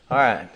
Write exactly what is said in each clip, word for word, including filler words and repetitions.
All right.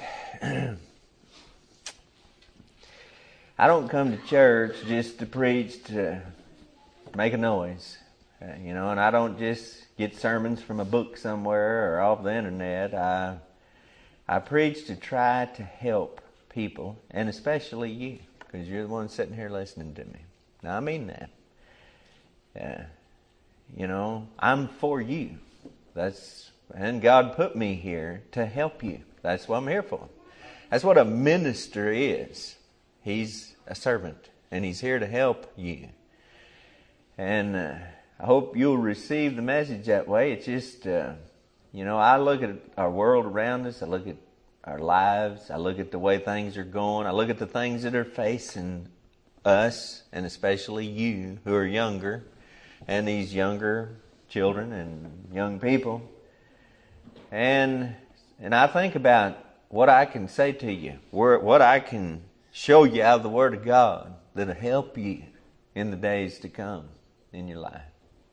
I don't come to church just to preach to make a noise, uh, you know, and I don't just get sermons from a book somewhere or off the internet. I I preach to try to help people, and especially you, because you're the one sitting here listening to me. Now, I mean that. Yeah. You know, I'm for you. That's and God put me here to help you. That's what I'm here for. That's what a minister is. He's a servant, and he's here to help you. And uh, I hope you'll receive the message that way. It's just, uh, you know, I look at our world around us. I look at our lives. I look at the way things are going. I look at the things that are facing us, and especially you who are younger, and these younger children and young people. And and I think about what I can say to you, what I can show you out of the Word of God that'll help you in the days to come in your life.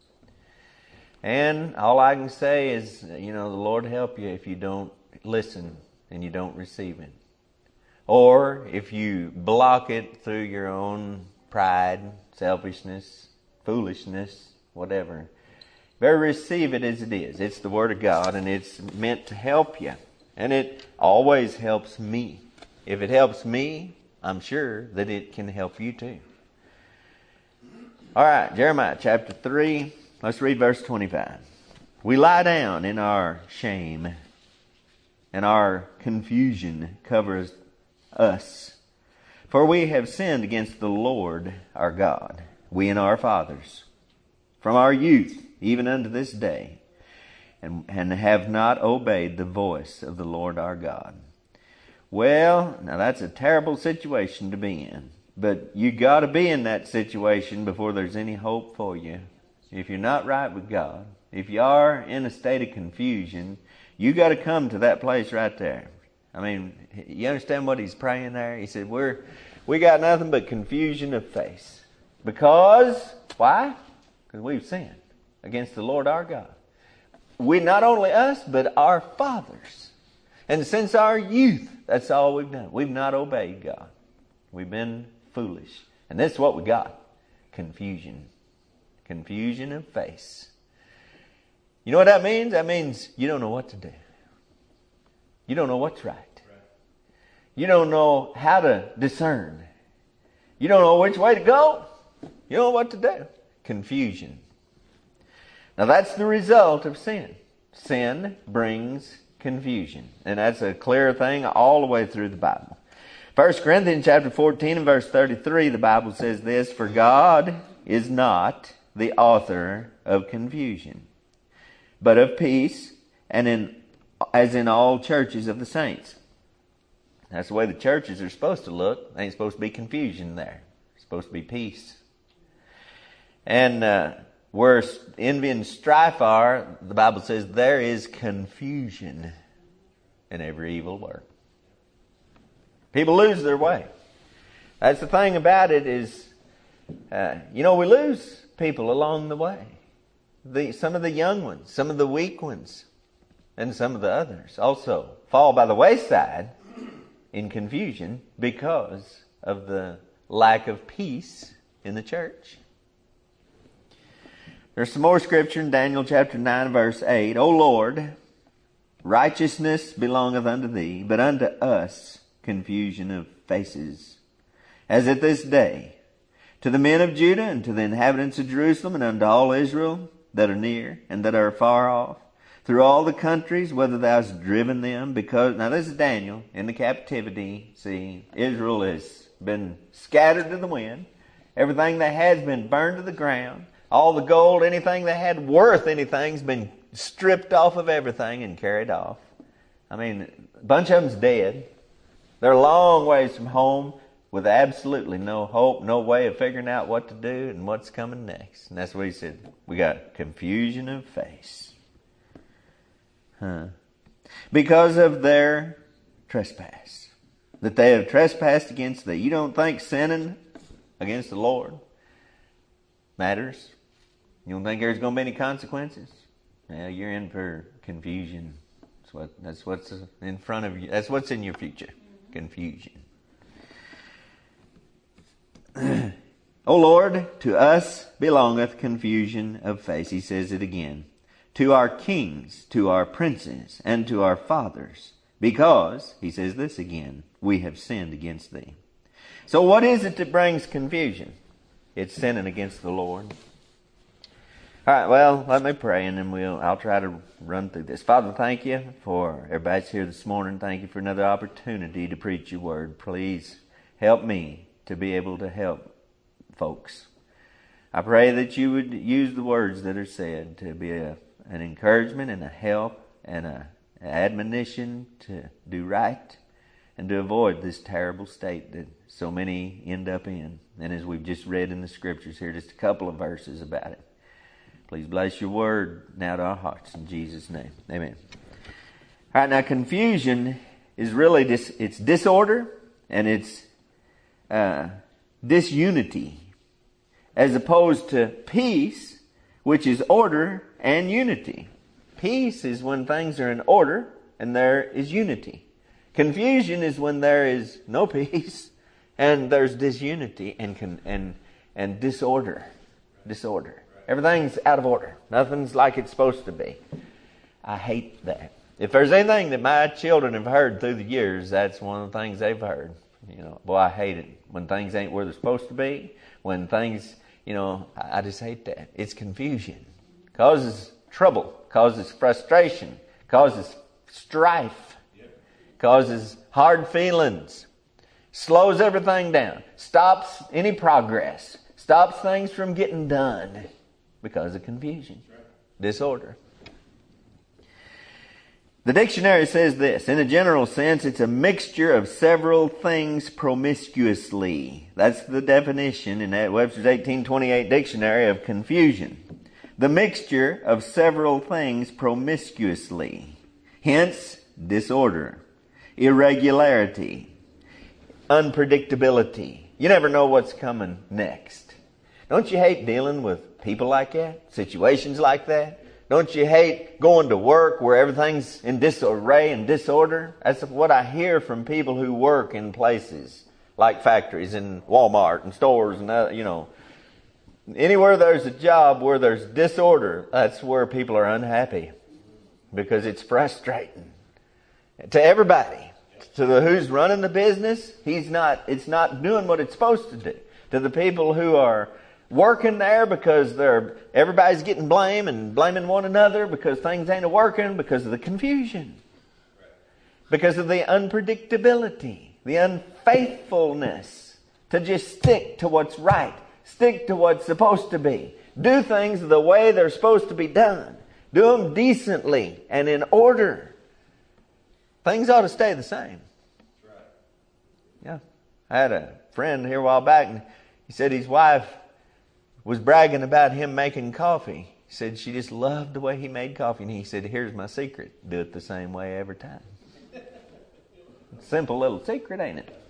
And all I can say is, you know, the Lord help you if you don't listen and you don't receive it. Or if you block it through your own pride, selfishness, foolishness, whatever. Better receive it as it is. It's the Word of God, and it's meant to help you. And it always helps me. If it helps me, I'm sure that it can help you too. All right, Jeremiah chapter three. Let's read verse twenty-five. We lie down in our shame, and our confusion covers us. For we have sinned against the Lord our God, we and our fathers, from our youth even unto this day, and, and have not obeyed the voice of the Lord our God. Well, now that's a terrible situation to be in. But you got to be in that situation before there's any hope for you. If you're not right with God, if you are in a state of confusion, you got to come to that place right there. I mean, you understand what he's praying there? He said, "We're we got nothing but confusion of face." Because, why? Because we've sinned against the Lord our God. We, not only us, but our fathers. And since our youth, that's all we've done. We've not obeyed God. We've been foolish. And this is what we got. Confusion. Confusion of face. You know what that means? That means you don't know what to do. You don't know what's right. You don't know how to discern. You don't know which way to go. You don't know what to do. Confusion. Now that's the result of sin. Sin brings confusion. And that's a clear thing all the way through the Bible. First Corinthians chapter fourteen and verse thirty-three, the Bible says this, "For God is not the author of confusion, but of peace, and in as in all churches of the saints." That's the way the churches are supposed to look. There ain't supposed to be confusion there. It's supposed to be peace. And uh, where envy and strife are, the Bible says there is confusion in every evil work. People lose their way. That's the thing about it is, uh, you know, we lose people along the way. The, some of the young ones, some of the weak ones, and some of the others also fall by the wayside in confusion because of the lack of peace in the church. There's some more scripture in Daniel chapter nine verse eight. "O Lord, righteousness belongeth unto thee, but unto us confusion of faces, as at this day, to the men of Judah and to the inhabitants of Jerusalem and unto all Israel that are near and that are far off, through all the countries, whether thou hast driven them, because..." Now this is Daniel in the captivity. See, Israel has been scattered to the wind. Everything they had has been burned to the ground. All the gold, anything they had worth anything, has been stripped off of everything and carried off. I mean, a bunch of them's dead. They're a long ways from home with absolutely no hope, no way of figuring out what to do and what's coming next. And that's what he said. We got confusion of face. Huh. Because of their trespass. That they have trespassed against thee. You don't think sinning against the Lord matters? You don't think there's going to be any consequences? Well, you're in for confusion. That's what. That's what's in front of you. That's what's in your future. Confusion. O Lord, to us belongeth confusion of face. He says it again. To our kings, to our princes, and to our fathers. Because, he says this again, we have sinned against thee. So what is it that brings confusion? It's sinning against the Lord. All right, well, let me pray and then we'll, I'll try to run through this. Father, thank you for everybody that's here this morning. Thank you for another opportunity to preach your word. Please help me to be able to help folks. I pray that you would use the words that are said to be a, an encouragement and a help and a, an admonition to do right and to avoid this terrible state that so many end up in. And as we've just read in the scriptures here, just a couple of verses about it. Please bless your word now to our hearts in Jesus' name. Amen. All right, now confusion is really dis, it's disorder and it's uh, disunity, as opposed to peace, which is order and unity. Peace is when things are in order and there is unity. Confusion is when there is no peace and there's disunity and con, and and disorder. Disorder. Everything's out of order. Nothing's like it's supposed to be. I hate that. If there's anything that my children have heard through the years, that's one of the things they've heard. You know, boy, I hate it when things ain't where they're supposed to be. When things, you know, I just hate that. It's confusion. Causes trouble. Causes frustration. Causes strife. Causes hard feelings. Slows everything down. Stops any progress. Stops things from getting done. Because of confusion. Disorder. The dictionary says this. In a general sense, it's a mixture of several things promiscuously. That's the definition in that Webster's eighteen twenty-eight dictionary of confusion. The mixture of several things promiscuously. Hence, disorder, irregularity, unpredictability. You never know what's coming next. Don't you hate dealing with people like that? Situations like that? Don't you hate going to work where everything's in disarray and disorder? That's what I hear from people who work in places like factories and Walmart and stores and other, you know. Anywhere there's a job where there's disorder, that's where people are unhappy. Because it's frustrating. To everybody. To the who's running the business, he's not, it's not doing what it's supposed to do. To the people who are working there because they're everybody's getting blame and blaming one another because things ain't working because of the confusion. Because of the unpredictability, the unfaithfulness to just stick to what's right. Stick to what's supposed to be. Do things the way they're supposed to be done. Do them decently and in order. Things ought to stay the same. Yeah. I had a friend here a while back and he said his wife was bragging about him making coffee. He said she just loved the way he made coffee. And he said, here's my secret. Do it the same way every time. Simple little secret, ain't it?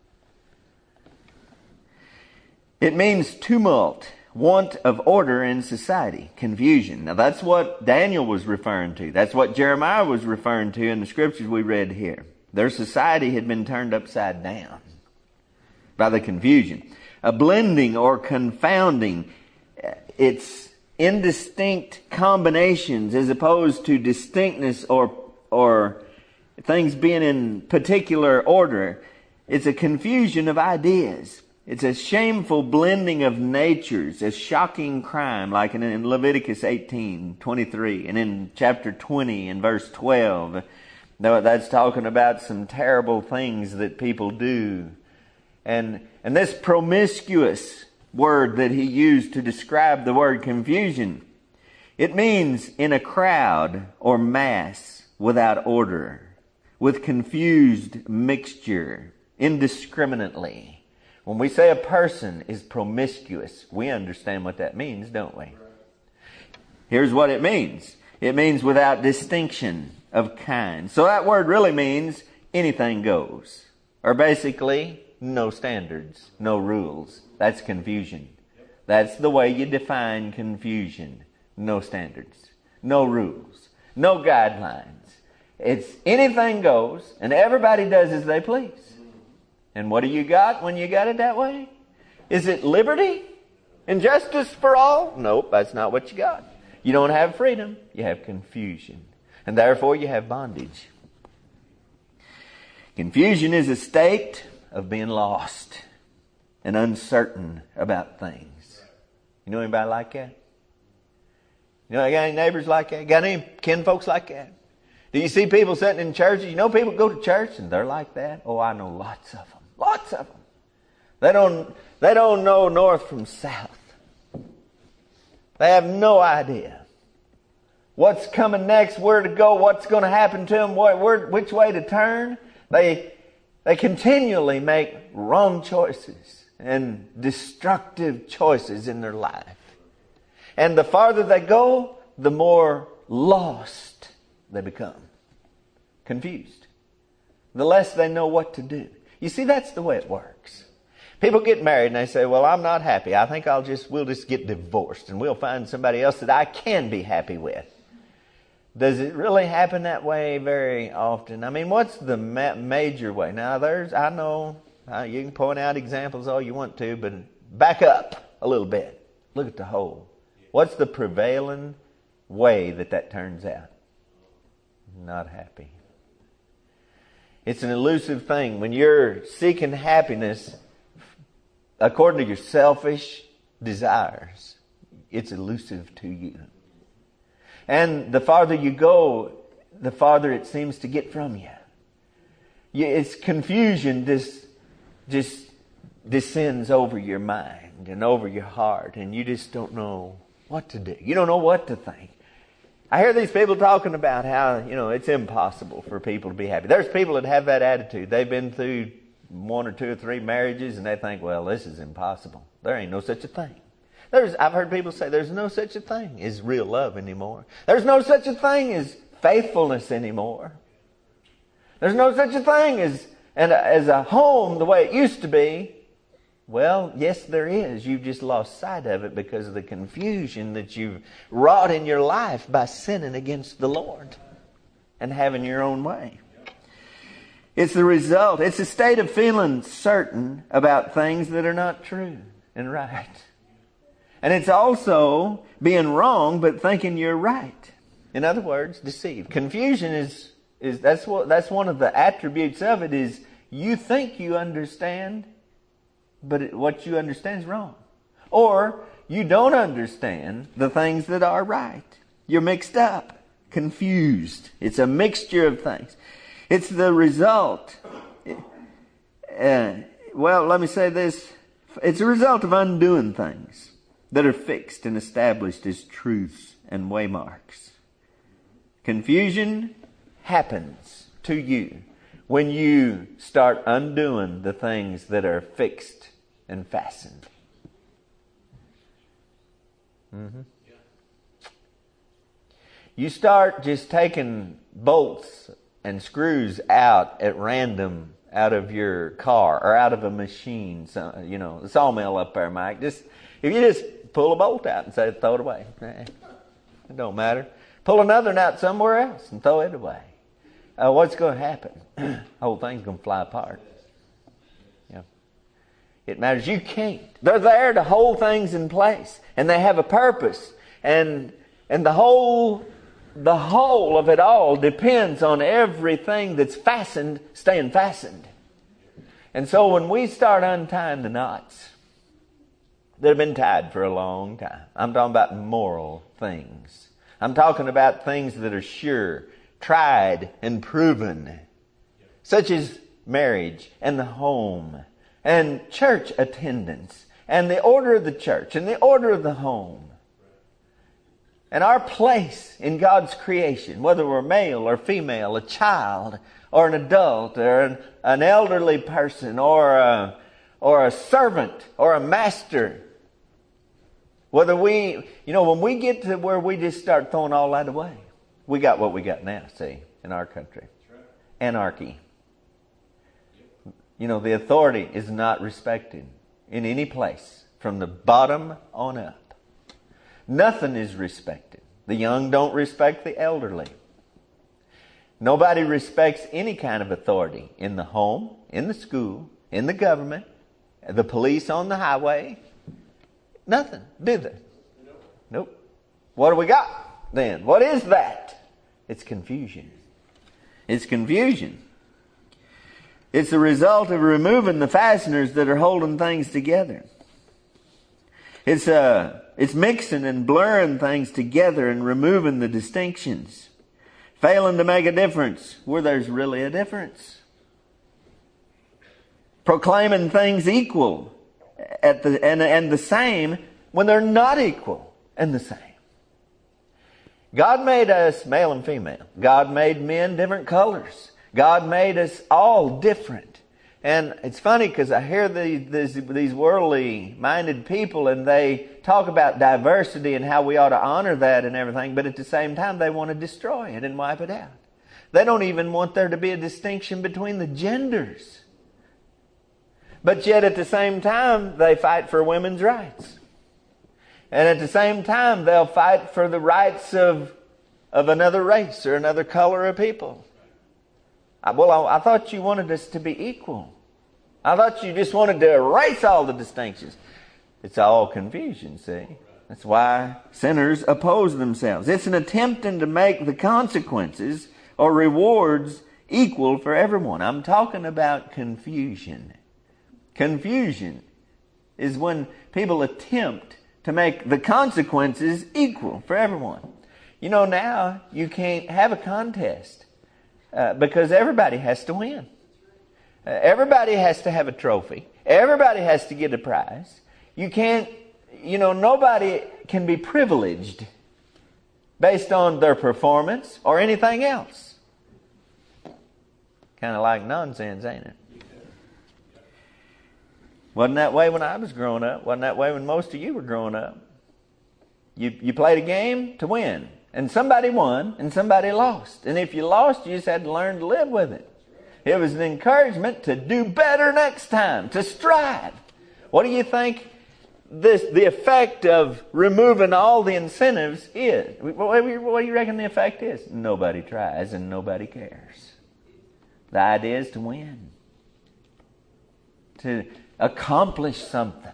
It means tumult, want of order in society, confusion. Now that's what Daniel was referring to. That's what Jeremiah was referring to in the scriptures we read here. Their society had been turned upside down by the confusion. A blending or confounding. It's indistinct combinations as opposed to distinctness or or things being in particular order. It's a confusion of ideas. It's a shameful blending of natures, a shocking crime, like in, in Leviticus eighteen twenty-three and in chapter twenty and verse twelve. No, that's talking about some terrible things that people do. And and this promiscuous word that he used to describe the word confusion, it means in a crowd or mass without order, with confused mixture, indiscriminately. When we say a person is promiscuous, we understand what that means, don't we? Here's what it means. It means without distinction of kind. So that word really means anything goes. Or basically, no standards, no rules. That's confusion. That's the way you define confusion. No standards, no rules, no guidelines. It's anything goes, and everybody does as they please. And what do you got when you got it that way? Is it liberty and justice for all? Nope, that's not what you got. You don't have freedom, you have confusion. And therefore you have bondage. Confusion is a state of being lost and uncertain about things. You know anybody like that? You know, got any neighbors like that? Got any kinfolks like that? Do you see people sitting in churches? You know people go to church and they're like that? Oh, I know lots of them. Lots of them. They don't, they don't know north from south. They have no idea what's coming next, where to go, what's going to happen to them, what, where, which way to turn. They, they continually make wrong choices and destructive choices in their life. And the farther they go, the more lost they become. Confused. The less they know what to do. You see, that's the way it works. People get married and they say, well, I'm not happy. I think I'll just, we'll just get divorced and we'll find somebody else that I can be happy with. Does it really happen that way very often? I mean, what's the ma- major way? Now, there's, I know, uh, you can point out examples all you want to, but back up a little bit. Look at the whole. What's the prevailing way that that turns out? Not happy. It's an elusive thing. When you're seeking happiness according to your selfish desires, it's elusive to you. And the farther you go, the farther it seems to get from you. It's confusion just, just descends over your mind and over your heart, and you just don't know what to do. You don't know what to think. I hear these people talking about how, you know, it's impossible for people to be happy. There's people that have that attitude. They've been through one or two or three marriages and they think, well, this is impossible. There ain't no such a thing. There's, I've heard people say there's no such a thing as real love anymore. There's no such a thing as faithfulness anymore. There's no such a thing as, and as a home the way it used to be. Well, yes, there is. You've just lost sight of it because of the confusion that you've wrought in your life by sinning against the Lord and having your own way. It's the result. It's a state of feeling certain about things that are not true and right. And it's also being wrong but thinking you're right. In other words, deceived. Confusion is, is that's what that's one of the attributes of it is you think you understand, but it, what you understand is wrong. Or you don't understand the things that are right. You're mixed up, confused. It's a mixture of things. It's the result. Uh, well, let me say this. It's a result of undoing things that are fixed and established as truths and waymarks. Confusion happens to you when you start undoing the things that are fixed and fastened. Mm-hmm. You start just taking bolts and screws out at random out of your car or out of a machine. So, you know, the sawmill up there, Mike. Just if you just pull a bolt out and say throw it away, it don't matter. Pull another one out somewhere else and throw it away. Uh, what's going to happen? The whole thing's going to fly apart. Yeah. It matters. You can't. They're there to hold things in place, and they have a purpose, and and the whole the whole of it all depends on everything that's fastened staying fastened. And so when we start untying the knots that have been tied for a long time, I'm talking about moral things. I'm talking about things that are sure, tried and proven, such as marriage and the home and church attendance and the order of the church and the order of the home and our place in God's creation, whether we're male or female, a child or an adult or an, an elderly person or a, or a servant or a master. Whether we, you know, when we get to where we just start throwing all that away, we got what we got now, see, in our country. Anarchy. You know, the authority is not respected in any place from the bottom on up. Nothing is respected. The young don't respect the elderly. Nobody respects any kind of authority in the home, in the school, in the government, the police on the highway. Nothing, do they? Nope. What do we got then? What is that? It's confusion. It's confusion. It's the result of removing the fasteners that are holding things together. It's uh, it's mixing and blurring things together and removing the distinctions. Failing to make a difference where there's really a difference. Proclaiming things equal at the and, and the same when they're not equal and the same. God made us male and female. God made men different colors. God made us all different. And it's funny because I hear these, these, these worldly minded people and they talk about diversity and how we ought to honor that and everything, but at the same time they want to destroy it and wipe it out. They don't even want there to be a distinction between the genders. But yet at the same time they fight for women's rights. And at the same time they'll fight for the rights of, of another race or another color of people. I, well, I, I thought you wanted us to be equal. I thought you just wanted to erase all the distinctions. It's all confusion, see? That's why sinners oppose themselves. It's an attempting to make the consequences or rewards equal for everyone. I'm talking about confusion. Confusion is when people attempt to make the consequences equal for everyone. You know, now you can't have a contest uh, because everybody has to win. Uh, everybody has to have a trophy. Everybody has to get a prize. You can't, you know, nobody can be privileged based on their performance or anything else. Kind of like nonsense, ain't it? Wasn't that way when I was growing up. Wasn't that way when most of you were growing up. You, you played a game to win. And somebody won and somebody lost. And if you lost, you just had to learn to live with it. It was an encouragement to do better next time, to strive. What do you think this, the effect of removing all the incentives is? What do you reckon the effect is? Nobody tries and nobody cares. The idea is to win. To accomplish something.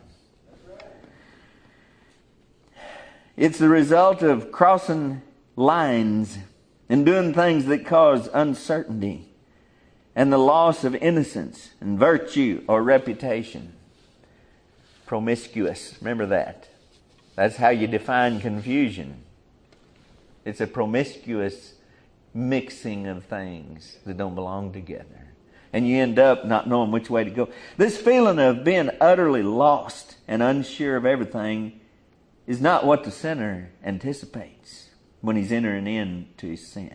It's the result of crossing lines and doing things that cause uncertainty and the loss of innocence and virtue or reputation. Promiscuous. Remember that. That's how you define confusion. It's a promiscuous mixing of things that don't belong together. And you end up not knowing which way to go. This feeling of being utterly lost and unsure of everything is not what the sinner anticipates when he's entering into his sin.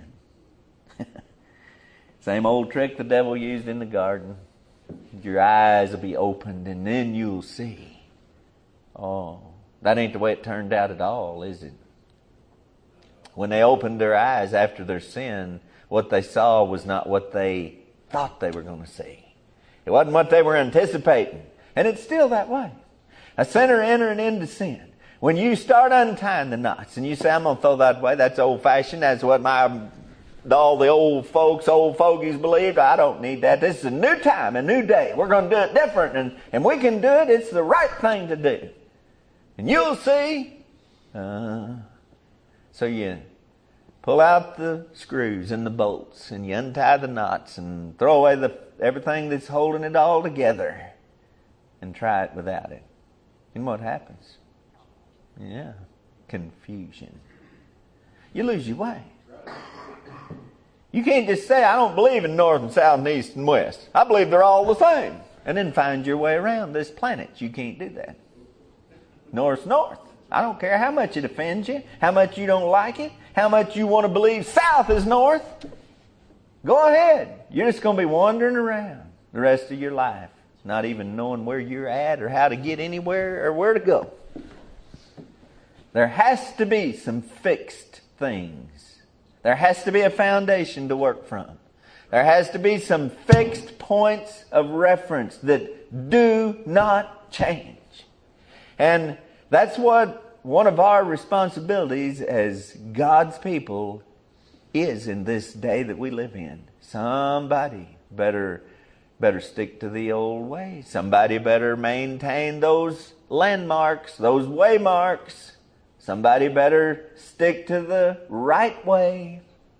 Same old trick the devil used in the garden. Your eyes will be opened and then you'll see. Oh, that ain't the way it turned out at all, is it? When they opened their eyes after their sin, what they saw was not what they thought they were going to see. It wasn't what they were anticipating. And it's still that way. A sinner entering into sin. When you start untying the knots and you say, I'm going to throw that away, that's old-fashioned, that's what my all the old folks, old fogies believed. I don't need that. This is a new time, a new day. We're going to do it different, and, and we can do it. It's the right thing to do. And you'll see. Uh, so you pull out the screws and the bolts, and you untie the knots and throw away the everything that's holding it all together and try it without it. And what happens? Yeah, confusion. You lose your way. You can't just say, I don't believe in north and south and east and west. I believe they're all the same. And then find your way around this planet. You can't do that. North's north. I don't care how much it offends you, how much you don't like it, how much you want to believe south is north. Go ahead. You're just going to be wandering around the rest of your life, not even knowing where you're at or how to get anywhere or where to go. There has to be some fixed things. There has to be a foundation to work from. There has to be some fixed points of reference that do not change. And that's what one of our responsibilities as God's people is in this day that we live in. Somebody better better stick to the old way. Somebody better maintain those landmarks, those waymarks. Somebody better stick to the right way.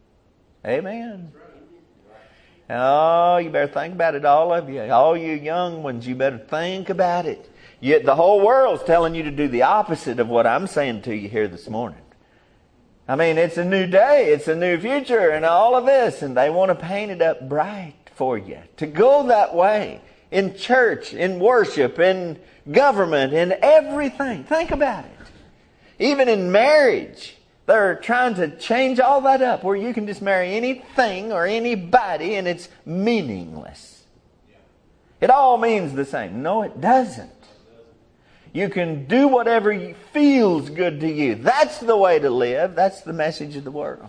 Amen. Oh, you better think about it, all of you. All you young ones, you better think about it. Yet the whole world's telling you to do the opposite of what I'm saying to you here this morning. I mean, it's a new day, it's a new future, and all of this, and they want to paint it up bright for you. To go that way, in church, in worship, in government, in everything. Think about it. Even in marriage. They're trying to change all that up where you can just marry anything or anybody and it's meaningless. It all means the same. No, it doesn't. You can do whatever feels good to you. That's the way to live. That's the message of the world.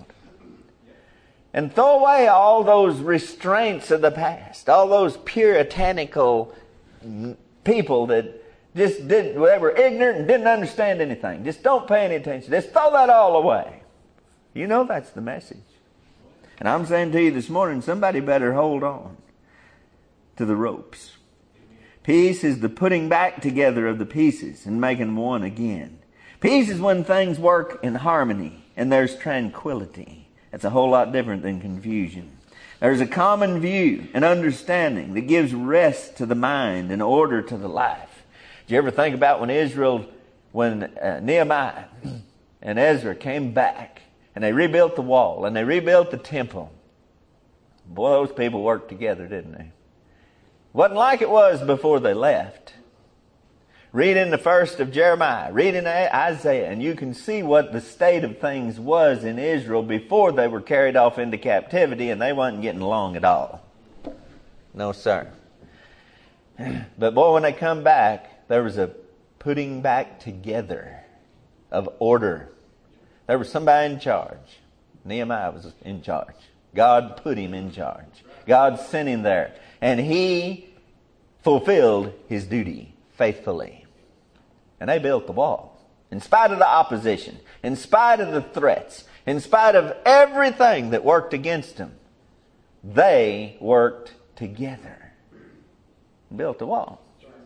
And throw away all those restraints of the past. All those puritanical people that just did, they were ignorant and didn't understand anything. Just don't pay any attention. Just throw that all away. You know that's the message. And I'm saying to you this morning, somebody better hold on to the ropes. Peace is the putting back together of the pieces and making one again. Peace is when things work in harmony and there's tranquility. That's a whole lot different than confusion. There's a common view and understanding that gives rest to the mind and order to the life. Did you ever think about when Israel, when uh, Nehemiah and Ezra came back and they rebuilt the wall and they rebuilt the temple? Boy, those people worked together, didn't they? Wasn't like it was before they left. Read in the first of Jeremiah, read in Isaiah, and you can see what the state of things was in Israel before they were carried off into captivity, and they wasn't getting along at all. No, sir. But boy, when they come back, there was a putting back together of order. There was somebody in charge. Nehemiah was in charge. God put him in charge. God sent him there. And he fulfilled his duty faithfully. And they built the wall. In spite of the opposition. In spite of the threats. In spite of everything that worked against them. They worked together. And built the wall.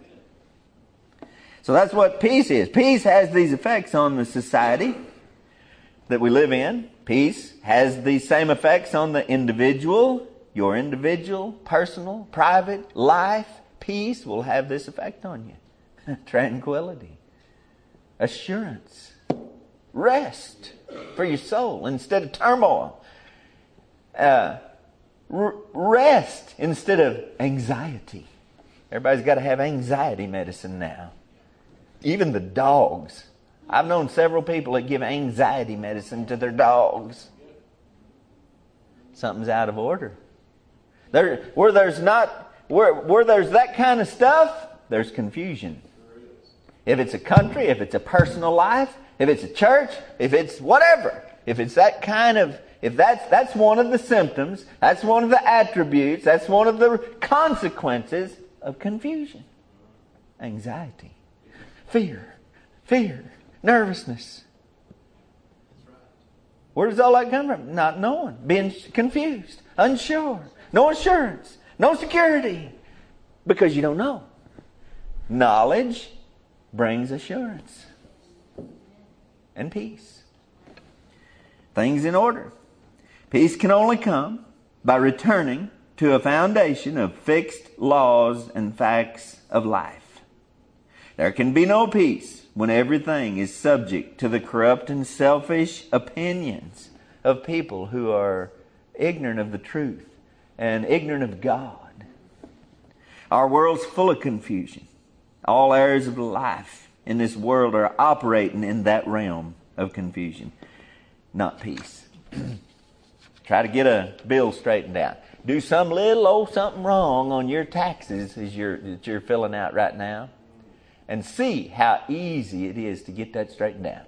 So that's what peace is. Peace has these effects on the society that we live in. Peace has these same effects on the individual, your individual, personal, private life. Peace will have this effect on you. Tranquility, assurance, rest for your soul instead of turmoil. Uh, r- rest instead of anxiety. Everybody's got to have anxiety medicine now. Even the dogs. I've known several people that give anxiety medicine to their dogs. Something's out of order. There, where there's not, where, where there's that kind of stuff, there's confusion. If it's a country, if it's a personal life, if it's a church, if it's whatever, if it's that kind of, if that's that's one of the symptoms, that's one of the attributes, that's one of the consequences of confusion. Anxiety. Fear, fear, nervousness. Where does all that come from? Not knowing, being confused, unsure, no assurance, no security, because you don't know. Knowledge brings assurance and peace. Things in order. Peace can only come by returning to a foundation of fixed laws and facts of life. There can be no peace when everything is subject to the corrupt and selfish opinions of people who are ignorant of the truth and ignorant of God. Our world's full of confusion. All areas of life in this world are operating in that realm of confusion, not peace. Try to get a bill straightened out. Do some little old something wrong on your taxes as you're, that you're filling out right now. And see how easy it is to get that straightened out.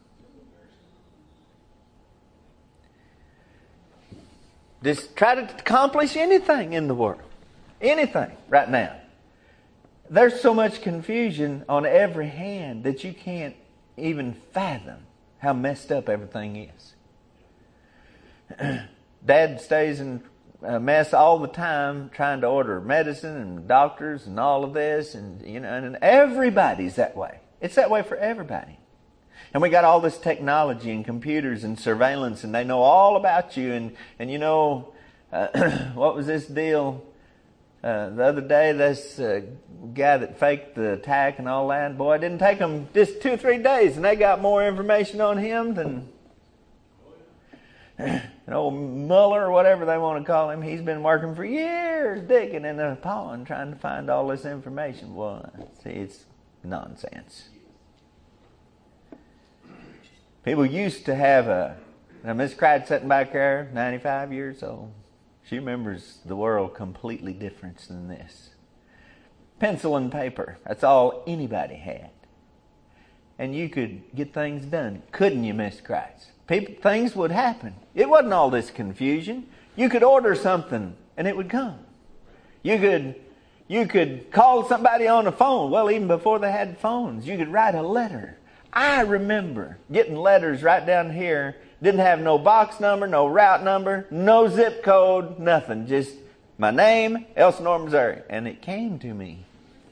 Just try to accomplish anything in the world. Anything right now. There's so much confusion on every hand that you can't even fathom how messed up everything is. Dad stays in a mess all the time trying to order medicine and doctors and all of this, and you know, and everybody's that way. It's that way for everybody. And we got all this technology and computers and surveillance, and they know all about you. And and you know, uh, what was this deal uh, the other day? This uh, guy that faked the attack and all that. Boy, it didn't take them just two or three days, and they got more information on him than an old Mueller or whatever they want to call him. He's been working for years digging in a pond trying to find all this information. Well, see, it's nonsense. People used to have a... Now, Miss Cried sitting back there, ninety-five years old. She remembers the world completely different than this. Pencil and paper. That's all anybody had. And you could get things done. Couldn't you, Miss Cried? People, things would happen. It wasn't all this confusion. You could order something and it would come. You could you could call somebody on the phone. Well, even before they had phones, you could write a letter. I remember getting letters right down here. Didn't have no box number, no route number, no zip code, nothing. Just my name, Elsinore, Missouri. And it came to me.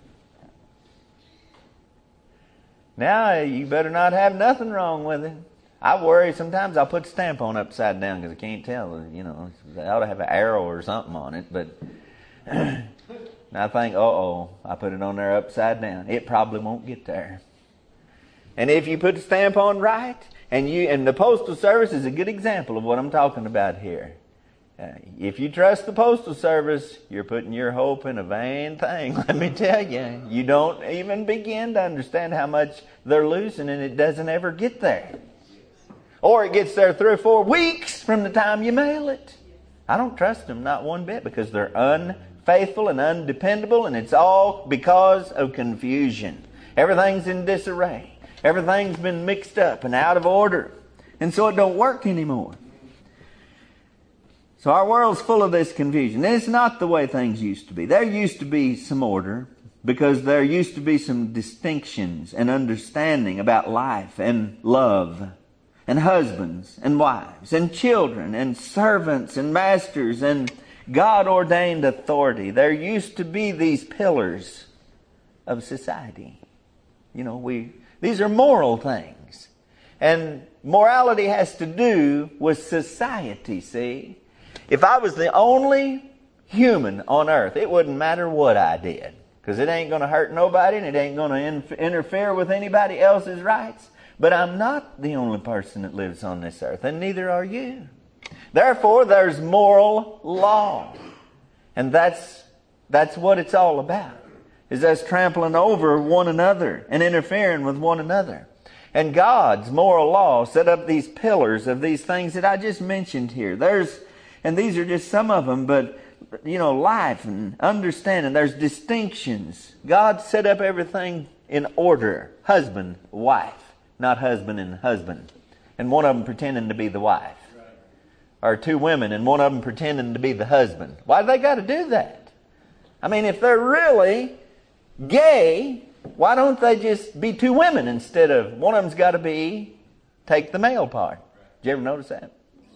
Now, you better not have nothing wrong with it. I worry sometimes I'll put the stamp on upside down because I can't tell. You know, they ought to have an arrow or something on it. But and I think, uh-oh, I put it on there upside down. It probably won't get there. And if you put the stamp on right, and you and the Postal Service is a good example of what I'm talking about here. Uh, if you trust the Postal Service, you're putting your hope in a vain thing. Let me tell you, you don't even begin to understand how much they're losing, and it doesn't ever get there. Or it gets there three or four weeks from the time you mail it. I don't trust them, not one bit, because they're unfaithful and undependable, and it's all because of confusion. Everything's in disarray. Everything's been mixed up and out of order. And so it don't work anymore. So our world's full of this confusion. And it's not the way things used to be. There used to be some order because there used to be some distinctions and understanding about life and love and husbands and wives and children and servants and masters and God-ordained authority. There used to be these pillars of society. You know, we... These are moral things. And morality has to do with society, see? If I was the only human on earth, it wouldn't matter what I did. Because it ain't going to hurt nobody and it ain't going to in- interfere with anybody else's rights. But I'm not the only person that lives on this earth, and neither are you. Therefore, there's moral law. And that's that's what it's all about. Is us trampling over one another and interfering with one another. And God's moral law set up these pillars of these things that I just mentioned here. There's, and these are just some of them, but, you know, life and understanding. There's distinctions. God set up everything in order. Husband, wife, not husband and husband. And one of them pretending to be the wife. Or two women and one of them pretending to be the husband. Why do they got to do that? I mean, if they're really gay, why don't they just be two women instead of one of them's got to be take the male part? Did you ever notice that?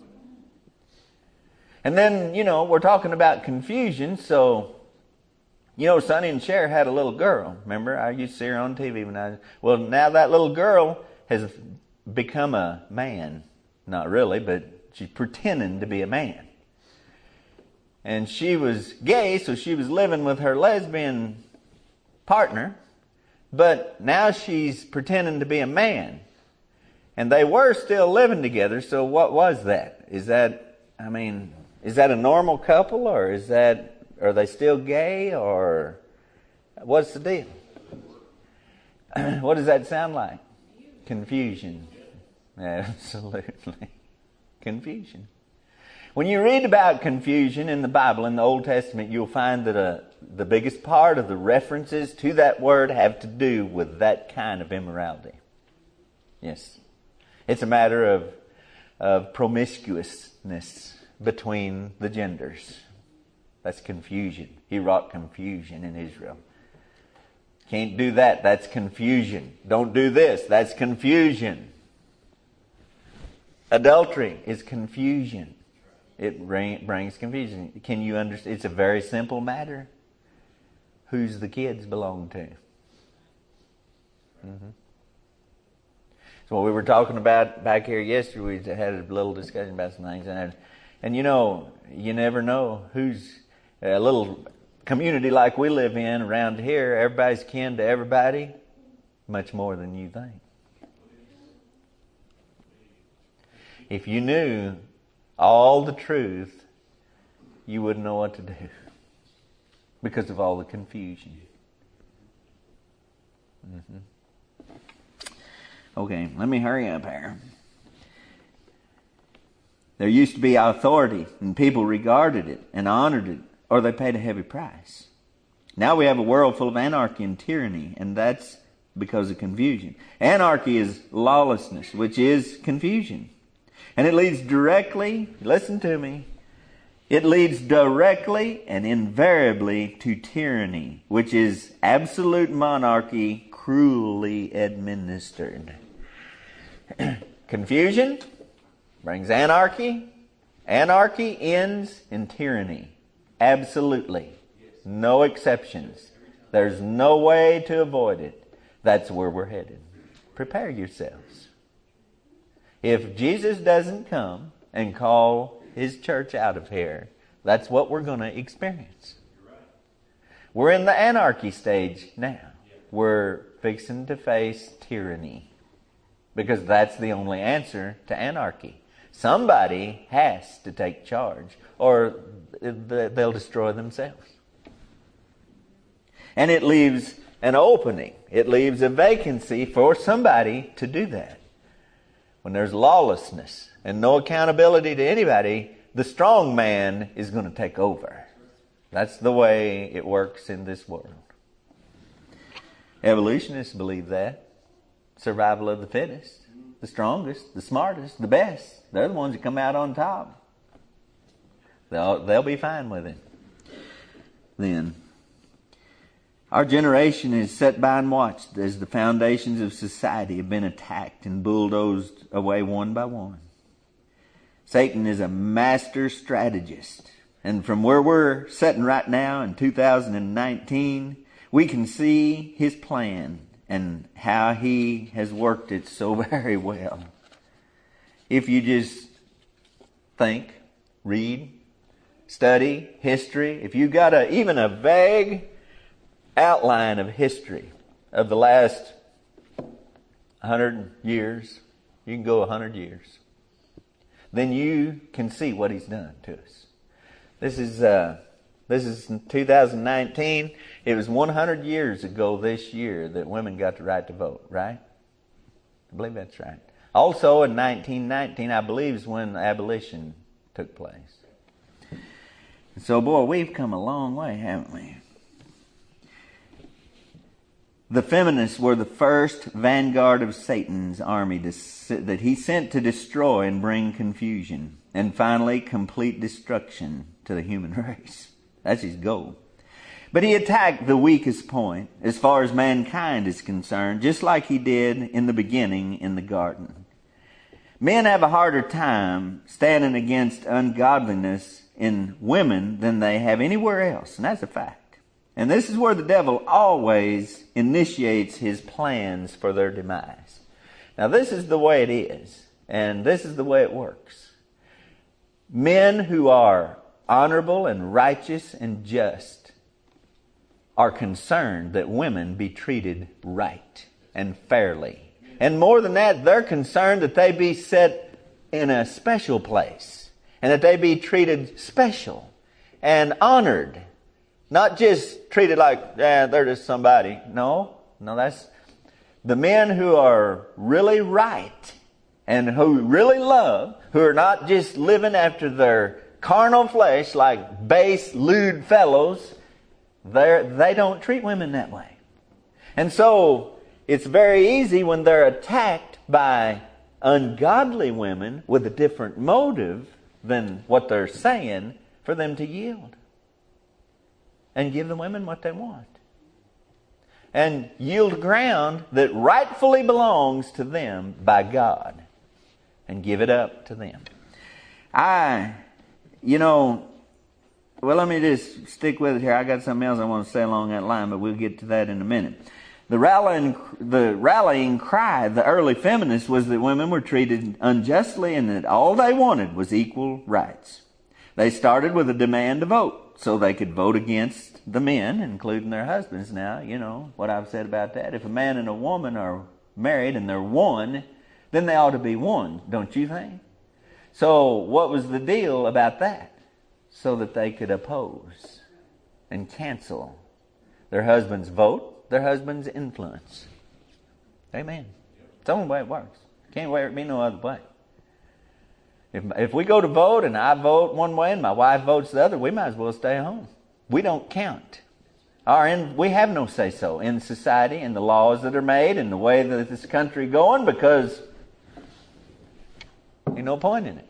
And then, you know, we're talking about confusion. So, you know, Sonny and Cher had a little girl. Remember, I used to see her on T V when I. Well, now that little girl has become a man. Not really, but she's pretending to be a man. And she was gay, so she was living with her lesbian partner, but now she's pretending to be a man. And they were still living together, so what was that? Is that, I mean, is that a normal couple, or is that, are they still gay, or what's the deal? What does that sound like? Confusion. Absolutely. Confusion. When you read about confusion in the Bible, in the Old Testament, you'll find that uh, the biggest part of the references to that word have to do with that kind of immorality. Yes. It's a matter of, of promiscuousness between the genders. That's confusion. He wrought confusion in Israel. Can't do that. That's confusion. Don't do this. That's confusion. Adultery is confusion. It bring, brings confusion. Can you understand? It's a very simple matter. Who's the kids belong to? Mm-hmm. So what we were talking about back here yesterday, we had a little discussion about some things, and and you know, you never know who's a little community like we live in around here. Everybody's kin to everybody, much more than you think. If you knew all the truth, you wouldn't know what to do because of all the confusion. Mm-hmm. Okay, let me hurry up here. There used to be authority, and people regarded it and honored it, or they paid a heavy price. Now we have a world full of anarchy and tyranny, and that's because of confusion. Anarchy is lawlessness, which is confusion. And it leads directly, listen to me, it leads directly and invariably to tyranny, which is absolute monarchy cruelly administered. Confusion brings anarchy. Anarchy ends in tyranny. Absolutely. No exceptions. There's no way to avoid it. That's where we're headed. Prepare yourselves. If Jesus doesn't come and call His church out of here, that's what we're going to experience. We're in the anarchy stage now. We're fixing to face tyranny because that's the only answer to anarchy. Somebody has to take charge or they'll destroy themselves. And it leaves an opening. It leaves a vacancy for somebody to do that. When there's lawlessness and no accountability to anybody, the strong man is going to take over. That's the way it works in this world. Evolutionists believe that. Survival of the fittest. The strongest, the smartest, the best. They're the ones that come out on top. They'll, they'll be fine with it. Then, our generation is set by and watched as the foundations of society have been attacked and bulldozed away one by one. Satan is a master strategist. And from where we're sitting right now in two thousand nineteen, we can see his plan and how he has worked it so very well. If you just think, read, study history, if you got a, even a vague outline of history of the last hundred years, you can go a hundred years, then you can see what he's done to us. This is uh, this is in two thousand nineteen. It was one hundred years ago this year that women got the right to vote, right? I believe that's right. Also in nineteen nineteen, I believe, is when abolition took place. So, boy, we've come a long way, haven't we? The feminists were the first vanguard of Satan's army to, that he sent to destroy and bring confusion, and finally complete destruction to the human race. That's his goal. But he attacked the weakest point as far as mankind is concerned, just like he did in the beginning in the garden. Men have a harder time standing against ungodliness in women than they have anywhere else, and that's a fact. And this is where the devil always initiates his plans for their demise. Now, this is the way it is, and this is the way it works. Men who are honorable and righteous and just are concerned that women be treated right and fairly. And more than that, they're concerned that they be set in a special place and that they be treated special and honored. Not just treated like, eh, they're just somebody. No, no, that's the men who are really right and who really love, who are not just living after their carnal flesh like base, lewd fellows. They're, they don't treat women that way. And so it's very easy when they're attacked by ungodly women with a different motive than what they're saying for them to yield and give the women what they want and yield ground that rightfully belongs to them by God and give it up to them. I you know, well, let me just stick with it here. I got something else I want to say along that line, but we'll get to that in a minute. The rallying, the rallying cry of the early feminists was that women were treated unjustly and that all they wanted was equal rights. They started with a demand to vote so they could vote against the men, including their husbands. Now, you know what I've said about that. If a man and a woman are married and they're one, then they ought to be one, don't you think? So what was the deal about that? So that they could oppose and cancel their husband's vote, their husband's influence. Amen. It's the only way it works. Can't be no other way. If if we go to vote and I vote one way and my wife votes the other, we might as well stay home. We don't count. Our in, we have no say-so in society and the laws that are made and the way that this country is going, because ain't no point in it.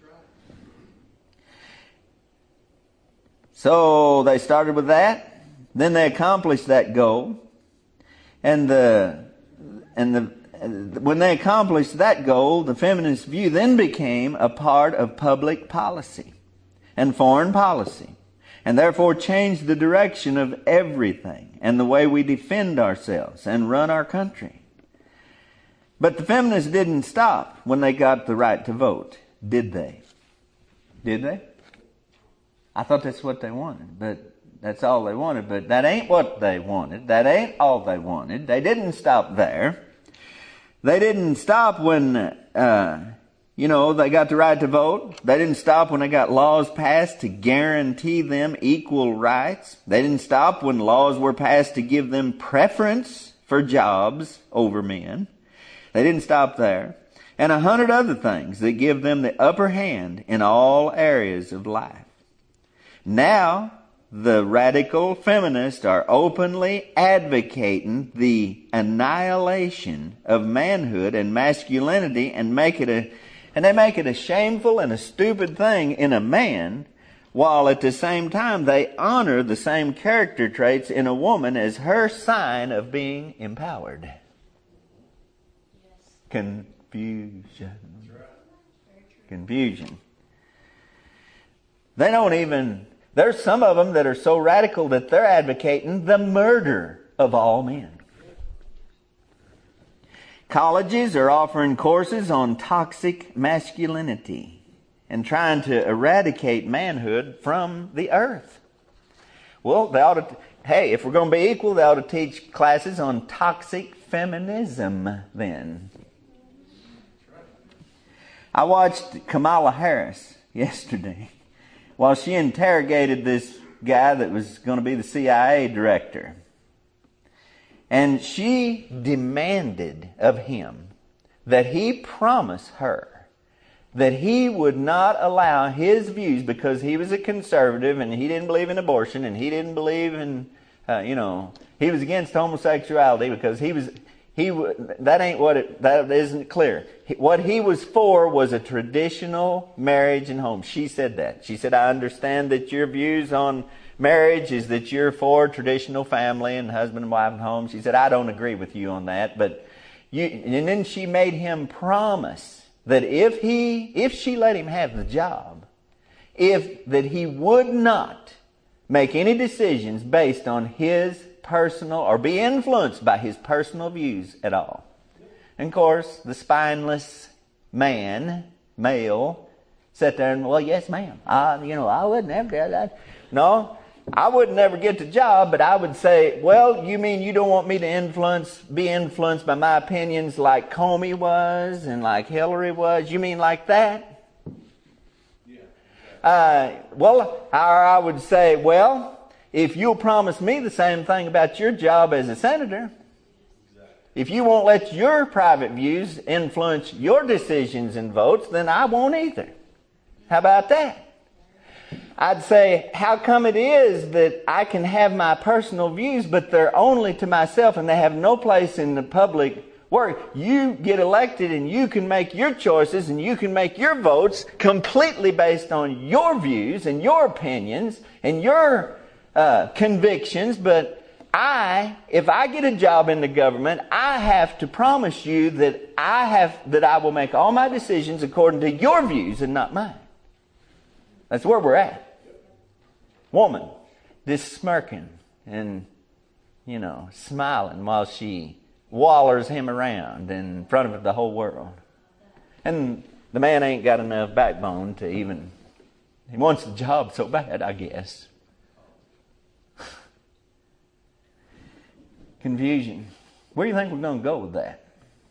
So they started with that. Then they accomplished that goal. And the and the when they accomplished that goal, the feminist view then became a part of public policy and foreign policy, and therefore changed the direction of everything and the way we defend ourselves and run our country. But the feminists didn't stop when they got the right to vote, did they? Did they? I thought that's what they wanted, but that's all they wanted. But that ain't what they wanted. That ain't all they wanted. They didn't stop there. They didn't stop when, uh, you know, they got the right to vote. They didn't stop when they got laws passed to guarantee them equal rights. They didn't stop when laws were passed to give them preference for jobs over men. They didn't stop there. And a hundred other things that give them the upper hand in all areas of life. Now, the radical feminists are openly advocating the annihilation of manhood and masculinity, and make it a, and they make it a shameful and a stupid thing in a man, while at the same time they honor the same character traits in a woman as her sign of being empowered. Yes. Confusion. Confusion. They don't even... There's some of them that are so radical that they're advocating the murder of all men. Colleges are offering courses on toxic masculinity and trying to eradicate manhood from the earth. Well, they ought to, hey, if we're going to be equal, they ought to teach classes on toxic feminism then. I watched Kamala Harris yesterday while she interrogated this guy that was going to be the C I A director. And she demanded of him that he promise her that he would not allow his views, because he was a conservative and he didn't believe in abortion and he didn't believe in, uh, you know, he was against homosexuality because he was... He that ain't what it, that isn't clear. What he was for was a traditional marriage and home. She said that. She said, I understand that your views on marriage is that you're for traditional family and husband and wife and home. She said, I don't agree with you on that. But you, and then she made him promise that if he, if she let him have the job, if that he would not make any decisions based on his personal, or be influenced by his personal views at all. And of course, the spineless man, male, sat there and, well, yes, ma'am. I, you know, I would never do that. No, I would never get the job, but I would say, well, you mean you don't want me to influence, be influenced by my opinions like Comey was and like Hillary was? You mean like that? Yeah. Uh, well, I would say, well, if you'll promise me the same thing about your job as a senator, exactly. If you won't let your private views influence your decisions and votes, then I won't either. How about that? I'd say, how come it is that I can have my personal views, but they're only to myself and they have no place in the public work? You get elected and you can make your choices and you can make your votes completely based on your views and your opinions and your Uh, convictions, but I, if I get a job in the government, I have to promise you that I have, that I will make all my decisions according to your views and not mine. That's where we're at. Woman, just smirking and, you know, smiling while she wallers him around in front of the whole world. And the man ain't got enough backbone to even, he wants the job so bad, I guess. Confusion. Where do you think we're going to go with that?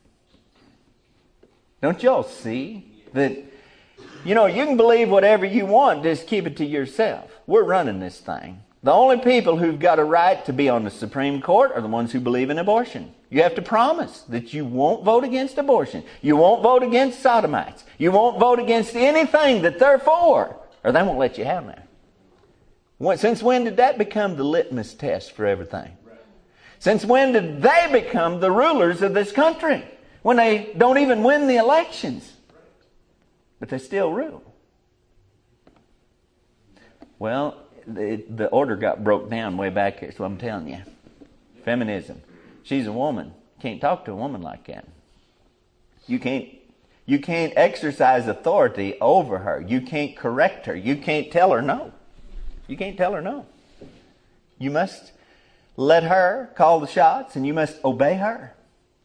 Don't y'all see that, you know, you can believe whatever you want, just keep it to yourself. We're running this thing. The only people who've got a right to be on the Supreme Court are the ones who believe in abortion. You have to promise that you won't vote against abortion. You won't vote against sodomites. You won't vote against anything that they're for, or they won't let you have that. Since when did that become the litmus test for everything? Since when did they become the rulers of this country? When they don't even win the elections. But they still rule. Well, the, the order got broke down way back here, so I'm telling you. Feminism. She's a woman. Can't talk to a woman like that. You can't, you can't exercise authority over her. You can't correct her. You can't tell her no. You can't tell her no. You must let her call the shots, and you must obey her.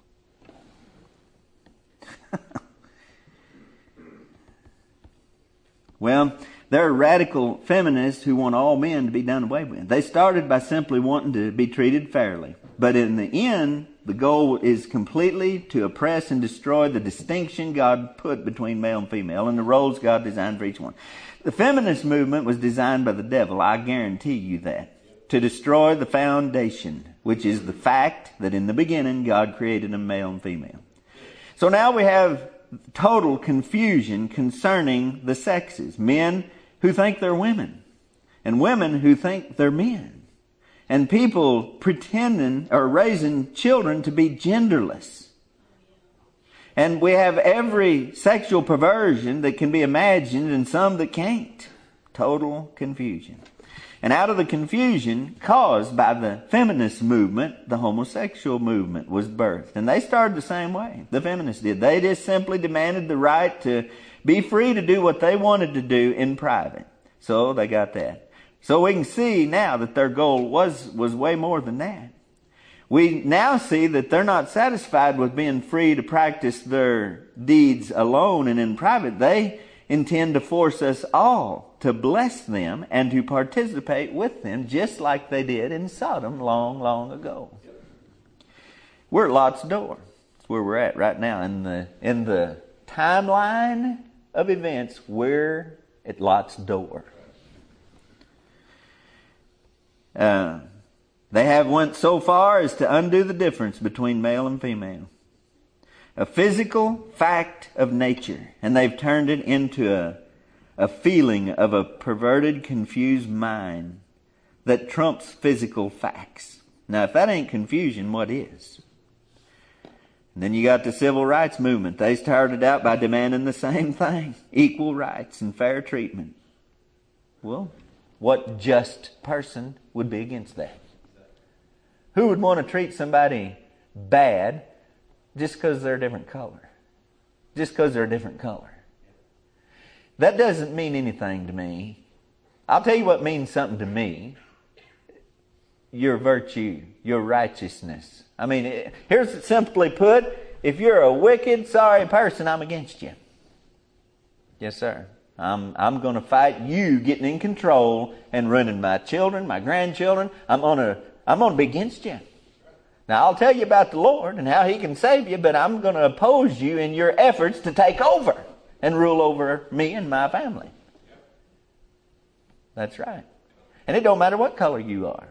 Well, there are radical feminists who want all men to be done away with. They started by simply wanting to be treated fairly. But in the end, the goal is completely to oppress and destroy the distinction God put between male and female and the roles God designed for each one. The feminist movement was designed by the devil, I guarantee you that, to destroy the foundation, which is the fact that in the beginning God created them male and female. So now we have total confusion concerning the sexes. Men who think they're women, and women who think they're men, and people pretending or raising children to be genderless. And we have every sexual perversion that can be imagined and some that can't. Total confusion. And out of the confusion caused by the feminist movement, the homosexual movement was birthed. And they started the same way. The feminists did. They just simply demanded the right to be free to do what they wanted to do in private. So they got that. So we can see now that their goal was, was way more than that. We now see that they're not satisfied with being free to practice their deeds alone and in private. They intend to force us all to bless them and to participate with them just like they did in Sodom long, long ago. We're at Lot's door. That's where we're at right now. In the, in the timeline of events, we're at Lot's door. Uh, they have went so far as to undo the difference between male and female. A physical fact of nature. And they've turned it into a, a feeling of a perverted, confused mind that trumps physical facts. Now, if that ain't confusion, what is? And then you got the civil rights movement. They started out by demanding the same thing. Equal rights and fair treatment. Well, what just person would be against that? Who would want to treat somebody bad just because they're a different color? Just because they're a different color. That doesn't mean anything to me. I'll tell you what means something to me. Your virtue, your righteousness. I mean, it, here's it simply put. If you're a wicked, sorry person, I'm against you. Yes, sir. I'm, I'm going to fight you getting in control and ruining my children, my grandchildren. I'm going to, I'm going to be against you. Now, I'll tell you about the Lord and how He can save you, but I'm going to oppose you in your efforts to take over and rule over me and my family. That's right. And it don't matter what color you are.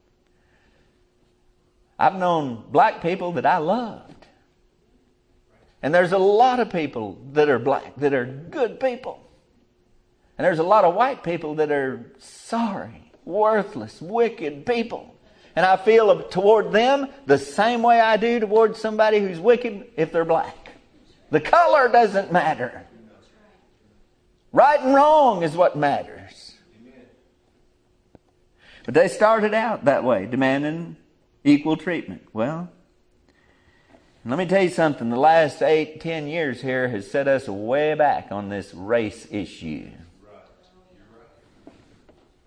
I've known black people that I loved. And there's a lot of people that are black that are good people. And there's a lot of white people that are sorry, worthless, wicked people. And I feel toward them the same way I do toward somebody who's wicked if they're black. The color doesn't matter. Right and wrong is what matters. But they started out that way, demanding equal treatment. Well, let me tell you something. The last eight, ten years here has set us way back on this race issue.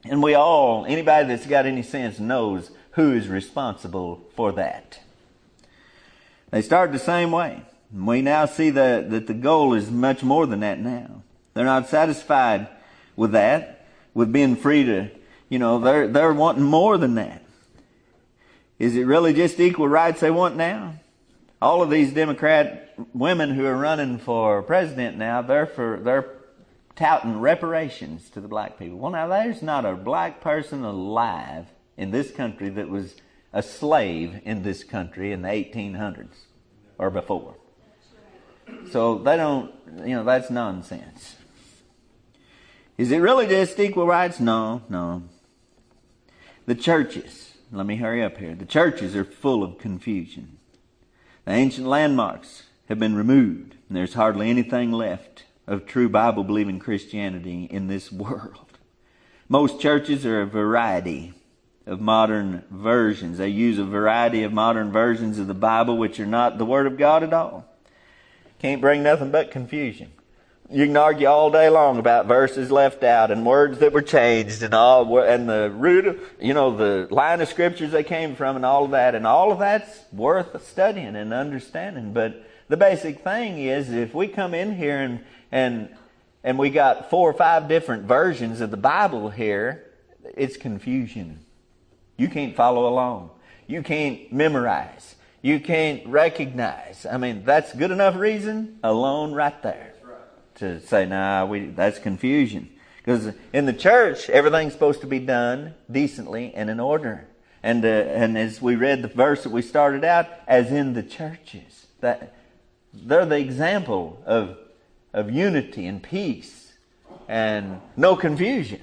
And we all, anybody that's got any sense knows who is responsible for that. They started the same way. We now see that, that the goal is much more than that now. They're not satisfied with that, with being free to, you know, they're, they're wanting more than that. Is it really just equal rights they want now? All of these Democrat women who are running for president now, they're for, they're touting reparations to the black people. Well, now there's not a black person alive in this country that was a slave in this country in the eighteen hundreds or before. So they don't, you know, that's nonsense. Is it really just equal rights? No, no. The churches, let me hurry up here. The churches are full of confusion. The ancient landmarks have been removed, and there's hardly anything left of true Bible-believing Christianity in this world. Most churches are a variety of modern versions. They use a variety of modern versions of the Bible which are not the Word of God at all. Can't bring nothing but confusion. You can argue all day long about verses left out and words that were changed and all, and the root of, you know, the line of scriptures they came from and all of that. And all of that's worth studying and understanding. But the basic thing is, if we come in here and, and, and we got four or five different versions of the Bible here, it's confusion. You can't follow along. You can't memorize. You can't recognize. I mean, that's good enough reason alone right there to say, nah, we, that's confusion. Because in the church, everything's supposed to be done decently and in order. And uh, and as we read the verse that we started out, as in the churches, that they're the example of of unity and peace and no confusion.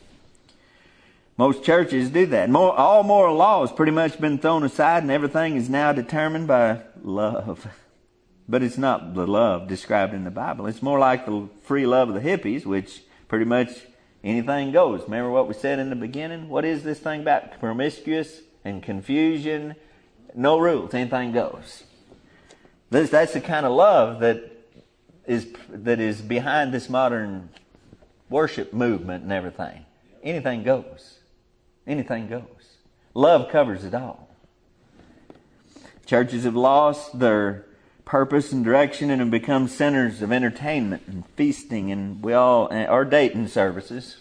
Most churches do that. More, all moral law has pretty much been thrown aside, and everything is now determined by love. But it's not the love described in the Bible. It's more like the free love of the hippies, which pretty much anything goes. Remember what we said in the beginning? What is this thing about promiscuous and confusion? No rules. Anything goes. This, that's the kind of love that is that is behind this modern worship movement and everything. Anything goes. Anything goes. Love covers it all. Churches have lost their purpose and direction and have become centers of entertainment and feasting, and we all, or dating services,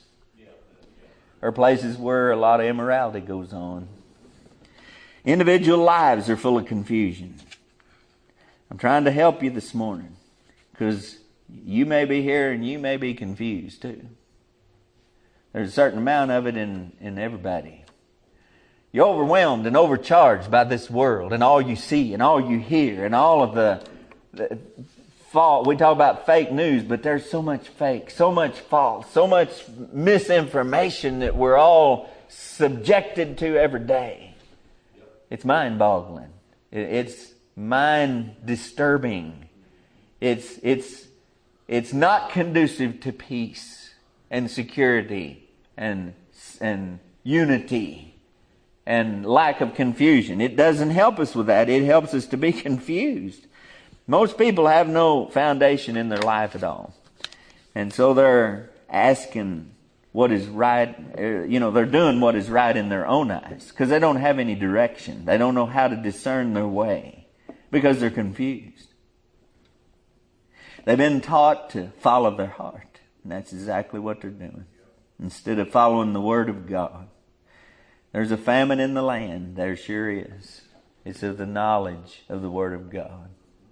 or places where a lot of immorality goes on. Individual lives are full of confusion. I'm trying to help you this morning because you may be here and you may be confused too. There's a certain amount of it in, in everybody. You're overwhelmed and overcharged by this world and all you see and all you hear and all of the, the false. We talk about fake news, but there's so much fake, so much false, so much misinformation that we're all subjected to every day. It's mind-boggling. It's mind-disturbing. It's, it's, it's not conducive to peace and security and and unity and lack of confusion. It doesn't help us with that. It helps us to be confused. Most people have no foundation in their life at all. And so they're asking what is right. You know, they're doing what is right in their own eyes because they don't have any direction. They don't know how to discern their way because they're confused. They've been taught to follow their heart. And that's exactly what they're doing. Instead of following the Word of God. There's a famine in the land. There sure is. It's of the knowledge of the Word of God.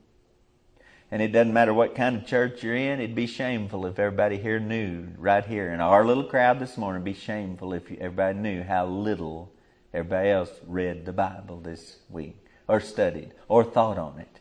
And it doesn't matter what kind of church you're in. It'd be shameful if everybody here knew, right here in our little crowd this morning, it'd be shameful if everybody knew how little everybody else read the Bible this week, or studied, or thought on it.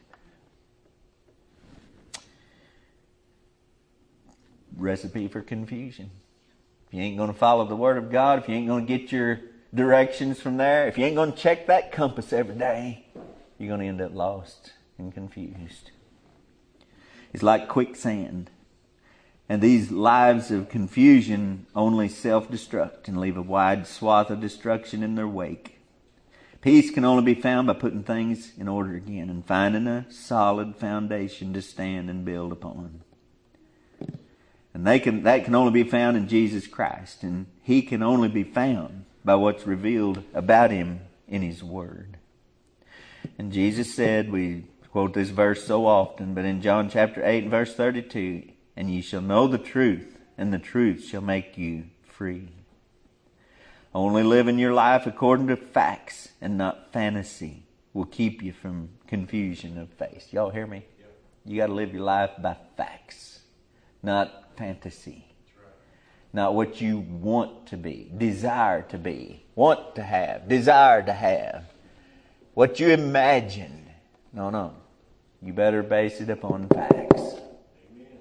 Recipe for confusion. If you ain't going to follow the Word of God, if you ain't going to get your directions from there, if you ain't going to check that compass every day, you're going to end up lost and confused. It's like quicksand. And these lives of confusion only self-destruct and leave a wide swath of destruction in their wake. Peace can only be found by putting things in order again and finding a solid foundation to stand and build upon. And And they can that can only be found in Jesus Christ. And He can only be found by what's revealed about Him in His Word. And Jesus said, we quote this verse so often, but in John chapter eight and verse thirty-two, and ye shall know the truth, and the truth shall make you free. Only living your life according to facts and not fantasy will keep you from confusion of faith. Y'all hear me? Yep. You got to live your life by facts, not fantasy. That's right. Not what you want to be, desire to be, want to have, desire to have. What you imagine. No, no. You better base it upon facts. Amen.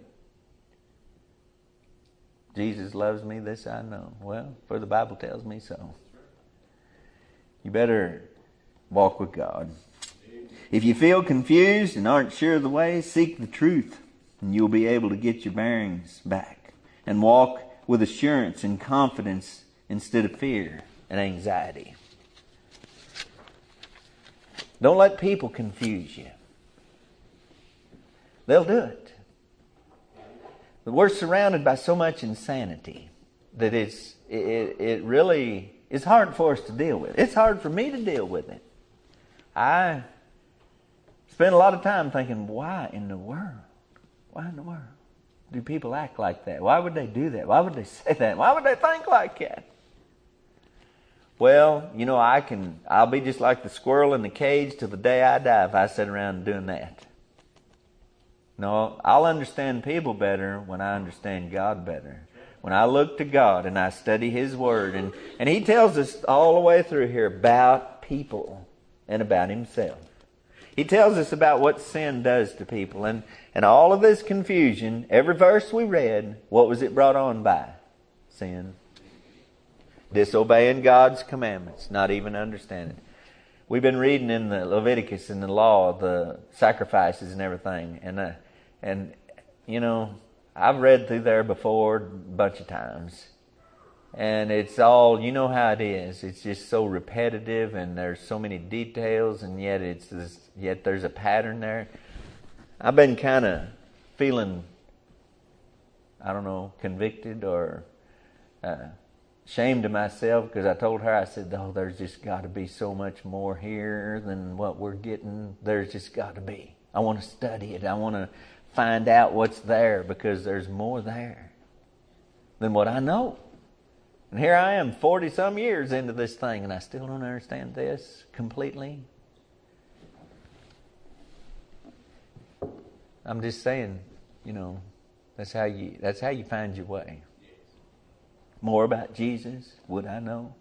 Jesus loves me, this I know. Well, for the Bible tells me so. You better walk with God. If you feel confused and aren't sure of the way, seek the truth, and you'll be able to get your bearings back and walk with assurance and confidence instead of fear and anxiety. Don't let people confuse you. They'll do it. But we're surrounded by so much insanity that it's it, it really is hard for us to deal with. It's hard for me to deal with it. I spend a lot of time thinking, why in the world? Why in the world do people act like that? Why would they do that? Why would they say that? Why would they think like that? Well, you know, I can, I'll be just like the squirrel in the cage till the day I die if I sit around doing that. No, I'll understand people better when I understand God better. When I look to God and I study His Word. And, and He tells us all the way through here about people and about Himself. He tells us about what sin does to people. And, and all of this confusion, every verse we read, what was it brought on by? Sin. Disobeying God's commandments, not even understanding. We've been reading in the Leviticus and the law, the sacrifices and everything. And, uh, and you know, I've read through there before a bunch of times. And it's all, you know how it is. It's just so repetitive and there's so many details and yet it's this, yet there's a pattern there. I've been kind of feeling, I don't know, convicted or uh, ashamed of myself because I told her, I said, oh, there's just got to be so much more here than what we're getting. There's just got to be. I want to study it. I want to find out what's there because there's more there than what I know. And here I am forty some years into this thing and I still don't understand this completely. I'm just saying, you know, that's how you that's how you find your way. More about Jesus, would I know?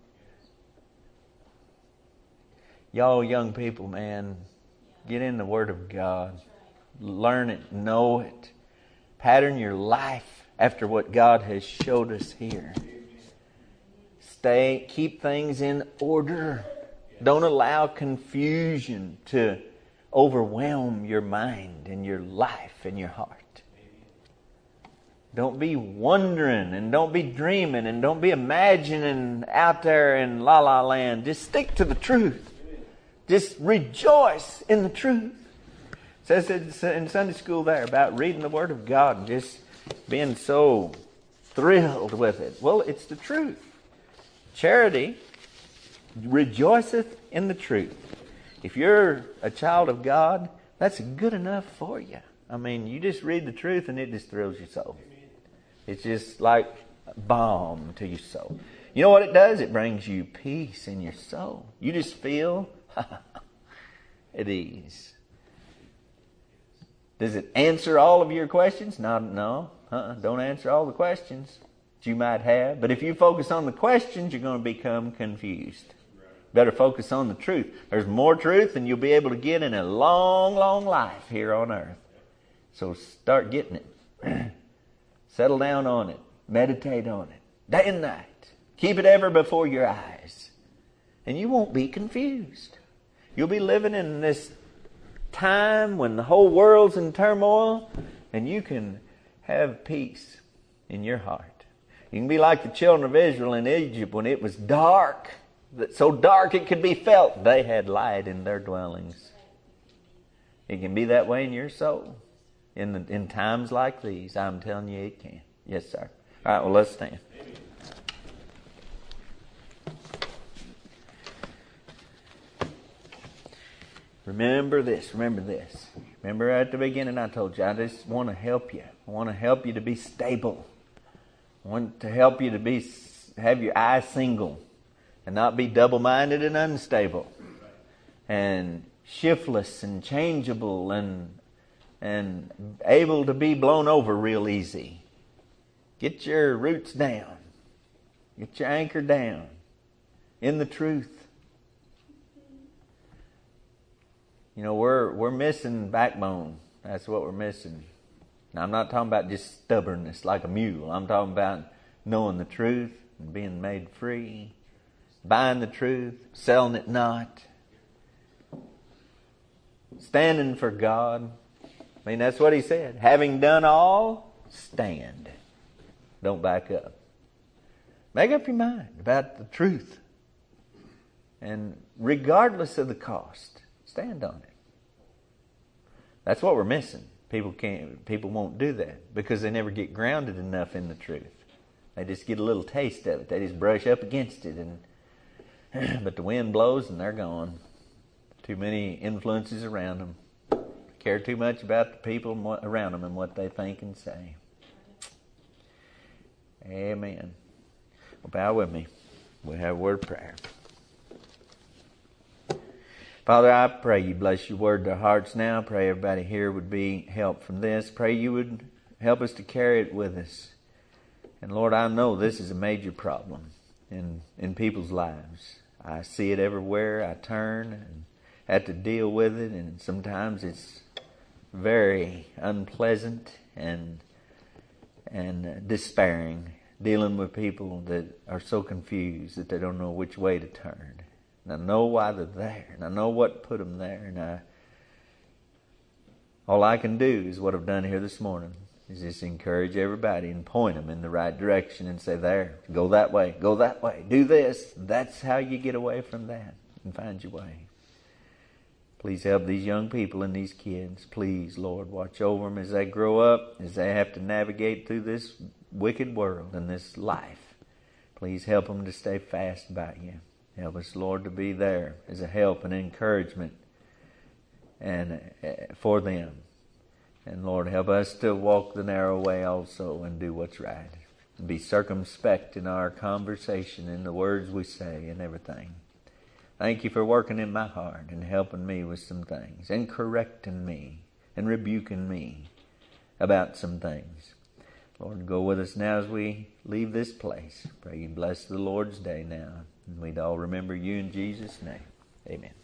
Y'all young people, man, get in the Word of God. Learn it, know it. Pattern your life after what God has showed us here. Stay, keep things in order. Don't allow confusion to overwhelm your mind and your life and your heart. Don't be wondering and don't be dreaming and don't be imagining out there in la la land. Just stick to the truth. Just rejoice in the truth. It says in Sunday school there about reading the Word of God and just being so thrilled with it. Well, it's the truth. Charity rejoiceth in the truth. If you're a child of God, that's good enough for you. I mean, you just read the truth and it just thrills your soul. It's just like balm to your soul. You know what it does? It brings you peace in your soul. You just feel at ease. Does it answer all of your questions? Not, no. Uh-uh. Don't answer all the questions that you might have. But if you focus on the questions, you're going to become confused. Better focus on the truth. There's more truth than you'll be able to get in a long, long life here on earth. So start getting it. Settle down on it. Meditate on it. Day and night. Keep it ever before your eyes. And you won't be confused. You'll be living in this time when the whole world's in turmoil and you can have peace in your heart. You can be like the children of Israel in Egypt when it was dark. So dark it could be felt. They had light in their dwellings. It can be that way in your soul. In the, in times like these, I'm telling you it can. Yes, sir. All right, well, let's stand. Remember this, remember this. Remember at the beginning I told you, I just want to help you. I want to help you to be stable. I want to help you to be have your eyes single and not be double-minded and unstable and shiftless and changeable and and able to be blown over real easy. Get your roots down. Get your anchor down in the truth. You know, we're we're missing backbone. That's what we're missing. Now, I'm not talking about just stubbornness like a mule. I'm talking about knowing the truth and being made free, buying the truth, selling it not, standing for God. I mean, that's what he said. Having done all, stand. Don't back up. Make up your mind about the truth. And regardless of the cost, stand on it. That's what we're missing. People can't. People won't do that because they never get grounded enough in the truth. They just get a little taste of it. They just brush up against it, and but the wind blows and they're gone. Too many influences around them. Care too much about the people around them and what they think and say. Amen. Well, bow with me. We'll have a word of prayer. Father, I pray you bless your word to our hearts now. Pray everybody here would be helped from this. Pray you would help us to carry it with us. And Lord, I know this is a major problem in, in people's lives. I see it everywhere. I turn and have to deal with it. And sometimes it's very unpleasant and, and despairing, dealing with people that are so confused that they don't know which way to turn. And I know why they're there, and I know what put them there, and I, all I can do is what I've done here this morning, is just encourage everybody and point them in the right direction and say, there, go that way, go that way, do this. That's how you get away from that and find your way. Please help these young people and these kids. Please, Lord, watch over them as they grow up, as they have to navigate through this wicked world and this life. Please help them to stay fast by you. Help us, Lord, to be there as a help and encouragement and for them. And Lord, help us to walk the narrow way also and do what's right. And be circumspect in our conversation, in the words we say and everything. Thank you for working in my heart and helping me with some things and correcting me and rebuking me about some things. Lord, go with us now as we leave this place. Pray you bless the Lord's day now. And we'd all remember you in Jesus' name. Amen.